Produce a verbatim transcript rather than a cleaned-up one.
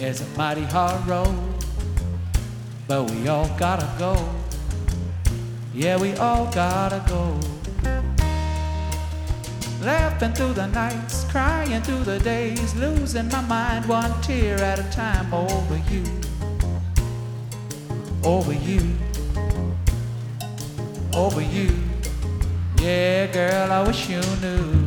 It's a mighty hard road, but we all gotta go. Yeah, we all gotta go. Laughing through the nights, crying through the days, losing my mind one tear at a time over you, over you, over you. Yeah, girl, I wish you knew.